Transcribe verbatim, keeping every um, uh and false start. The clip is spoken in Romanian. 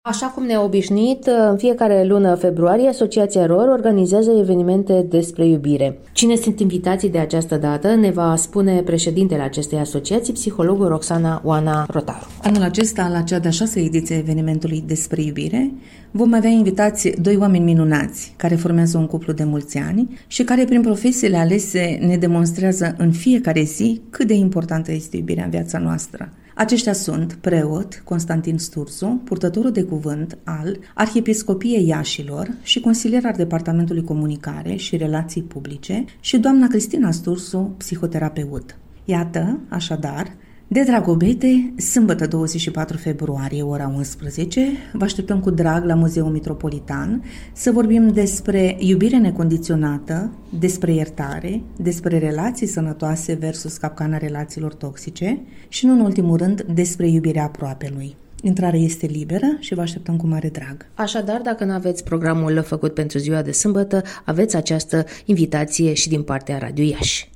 Așa cum ne-a obișnuit, în fiecare lună februarie, Asociația R O R organizează evenimente despre iubire. Cine sunt invitații de această dată ne va spune președintele acestei asociații, psihologul Roxana Oana Rotaru. Anul acesta, la cea de-a șasea ediție a evenimentului despre iubire, vom avea invitați doi oameni minunați care formează un cuplu de mulți ani și care, prin profesiile alese, ne demonstrează în fiecare zi cât de importantă este iubirea în viața noastră. Aceștia sunt preot Constantin Sturzu, purtătorul de cuvânt al Arhiepiscopiei Iașilor și consilier al Departamentului Comunicare și Relații Publice, și doamna Cristina Sturzu, psihoterapeut. Iată, așadar, de Dragobete, sâmbătă douăzeci și patru februarie, ora unsprezece, vă așteptăm cu drag la Muzeul Metropolitan să vorbim despre iubire necondiționată, despre iertare, despre relații sănătoase versus capcana relațiilor toxice și, nu în ultimul rând, despre iubirea aproapelui. Intrarea este liberă și vă așteptăm cu mare drag. Așadar, dacă nu aveți programul făcut pentru ziua de sâmbătă, aveți această invitație și din partea Radio Iași.